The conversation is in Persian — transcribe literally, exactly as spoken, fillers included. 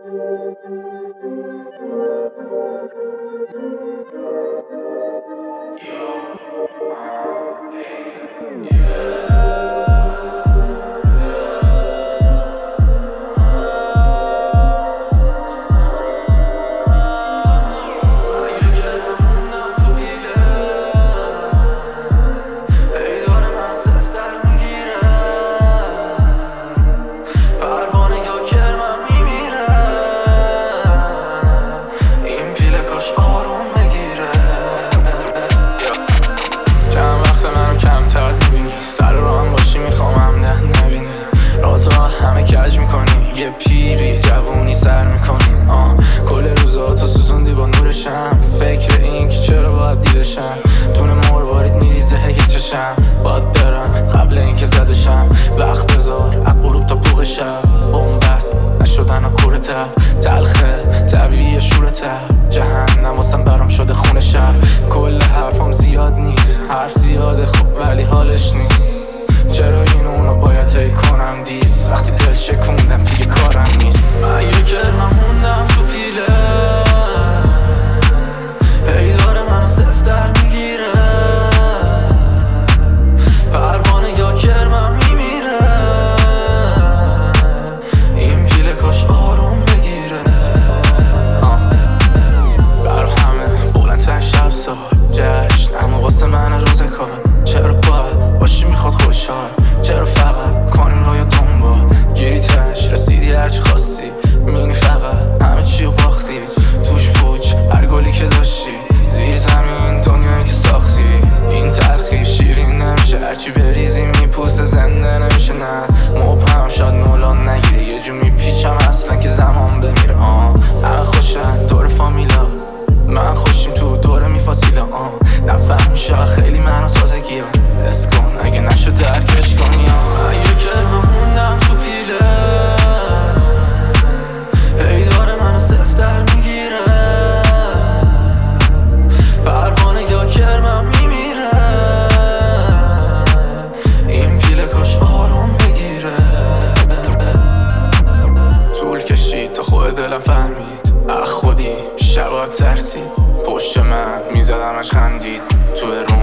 همه کج میکنی یه پیری جوونی سر میکنیم آه کل روزا تو سوزوندی با نورشم فکر این که چرا باید دیدشم تونه مروارید میریزه هی چشم باید برم قبل اینکه زدشم وقت بذار غروب تا پوق شب بومبست نشدن و کورته تلخه طبیعی شورته جهنم واسم برام شده خونه شب کل حرفام زیاد نیست حرف زیاده خب ولی حالش نیست چرا این اونو باید هی کنم دیست وقتی دل شکوندم دیگه کارم نیست من یه کرمم موندم تو پیله هی داره منو سفتر میگیره پروانه یا کرمم میمیره این پیله کاش آروم بگیره برا همه بلندتر شب سال جشن اما واسه من روز کار چرا باید باشی میخواد خوشحال چرا فقط کنیم رویا دنبال گیریتش رسیدی هرچی خواستی مینی فقط همه چی رو باختی توش پوچ هر گلی که داشتی زیر زمین دنیایی که ساختی این تلخی شیرین نمیشه هرچی بریزی میپوسه زنده نمیشه نه مبهم شاد نولان نگیره یه جو میپیچم اصلا که زمان بمیره آه همه خوشن دور فامیلا من خوشیم تو دوره میفاسیلا آه نفهم شا خیلی منو تازگی ها اسکن اگه نشد درکش کنی ها من یه کرمم موندم تو پیله هی داره منو سفتر میگیره پروانه یا کرمم میمیره این پیله کاش آروم بگیره طول کشید تا خود دلم فهمید اخ خودی شبا ترسید پشت من میزدمش خندید تو روم